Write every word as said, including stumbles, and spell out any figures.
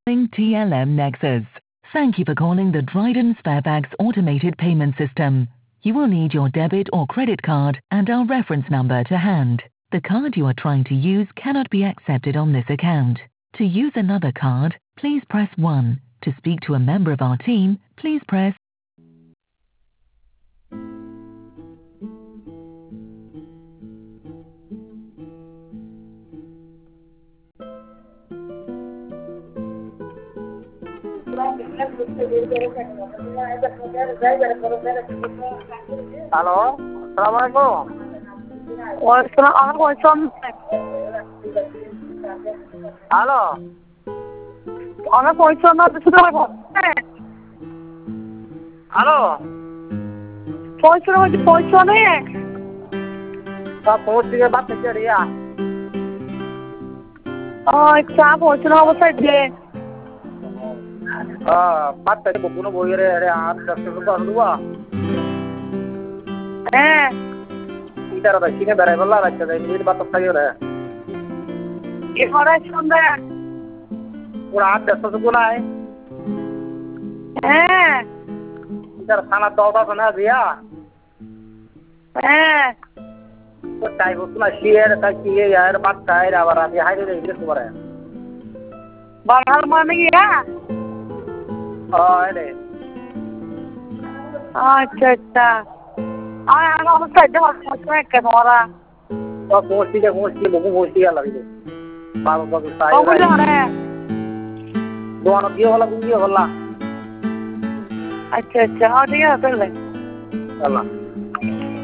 T L M Nexus. Thank you for calling the Dryden Sparebags automated payment system. You will need your debit or credit card and our reference number to hand. The card you are trying to use cannot be accepted on this account. To use another card, please press one. To speak to a member of our team, please press hello, আসসালামু আলাইকুম। ওয়ালাইকুম আমার পয়সা hello, আমার পয়সা না দিতে পারবো হ্যালো, পয়সা হচ্ছে পয়সা নেই সব পৌঁছ থেকে বাদ থেকে রিয়া চা পয়সা অবস্থায় যে বাদ থেকে কোনো বইয়ের আরে আর দশ টাকা দেবো হ্যাঁ ইটার ভাই কিনে বেড়াই বললা রাখতে যাই মিনিট বাদ থাকি রে এবারে সন্ধ্যা ওরা আর দশ টাকা নাই হ্যাঁ ইটার থানার দশ আছে না রিয়া হ্যাঁ তাই বলতো না শিয়ের তাই কি আর বাদ খাই আবার আমি হাইরে রে দেখতে পারে বাঙাল মানে ইয়া হ্যাঁ রে আচ্ছা আচ্ছা আর আমার অবস্থায় যে পয়সা কেন ওরা সব পৌঁছ থেকে পৌঁছ থেকে বহু পৌঁছ থেকে লাগবে বাবু বাবু তাই বুঝলে রে দোয়ানো দিয়ে হলা দিয়ে হলা আচ্ছা আচ্ছা ঠিক আছে তাহলে আল্লাহ